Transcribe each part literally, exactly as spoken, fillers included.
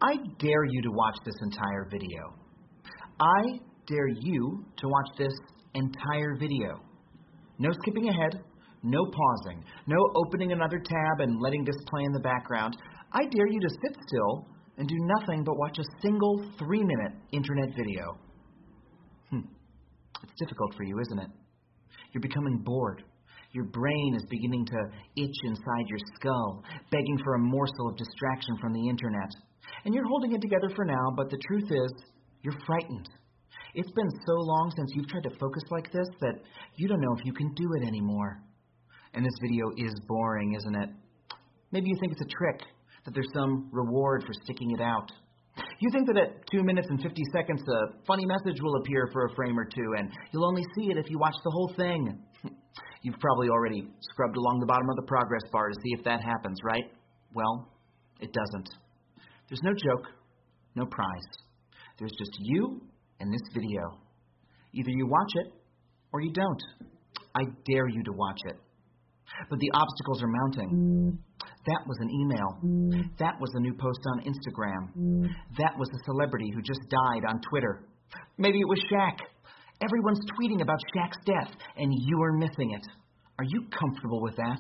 I dare you to watch this entire video. I dare you to watch this entire video. No skipping ahead, no pausing, no opening another tab and letting this play in the background. I dare you to sit still and do nothing but watch a single three-minute internet video. Hmm. It's difficult for you, isn't it? You're becoming bored. Your brain is beginning to itch inside your skull, begging for a morsel of distraction from the internet. And you're holding it together for now, but the truth is, you're frightened. It's been so long since you've tried to focus like this that you don't know if you can do it anymore. And this video is boring, isn't it? Maybe you think it's a trick, that there's some reward for sticking it out. You think that at two minutes and fifty seconds, a funny message will appear for a frame or two, and you'll only see it if you watch the whole thing. You've probably already scrubbed along the bottom of the progress bar to see if that happens, right? Well, it doesn't. There's no joke, no prize. There's just you and this video. Either you watch it, or you don't. I dare you to watch it. But the obstacles are mounting. That was an email. That was a new post on Instagram. That was a celebrity who just died on Twitter. Maybe it was Shaq. Everyone's tweeting about Shaq's death, and you are missing it. Are you comfortable with that?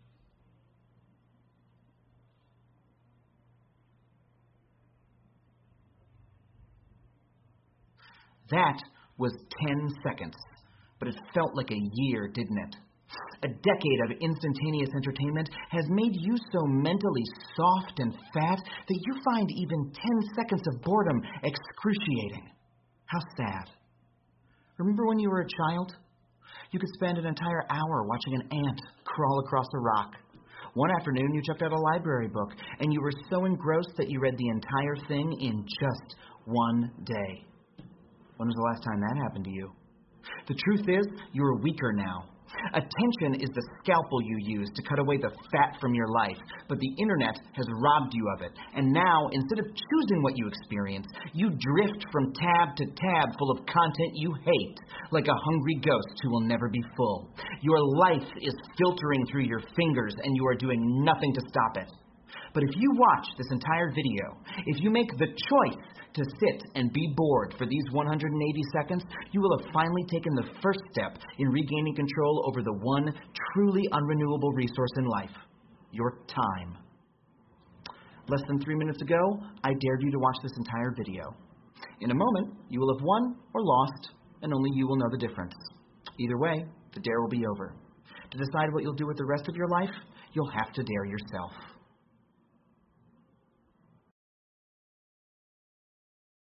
That was ten seconds, but it felt like a year, didn't it? A decade of instantaneous entertainment has made you so mentally soft and fat that you find even ten seconds of boredom excruciating. How sad. Remember when you were a child? You could spend an entire hour watching an ant crawl across a rock. One afternoon you checked out a library book, and you were so engrossed that you read the entire thing in just one day. When was the last time that happened to you? The truth is, you're weaker now. Attention is the scalpel you use to cut away the fat from your life, but the internet has robbed you of it. And now, instead of choosing what you experience, you drift from tab to tab full of content you hate, like a hungry ghost who will never be full. Your life is filtering through your fingers, and you are doing nothing to stop it. But if you watch this entire video, if you make the choice to sit and be bored for these one hundred eighty seconds, you will have finally taken the first step in regaining control over the one truly unrenewable resource in life, your time. Less than three minutes ago, I dared you to watch this entire video. In a moment, you will have won or lost, and only you will know the difference. Either way, the dare will be over. To decide what you'll do with the rest of your life, you'll have to dare yourself.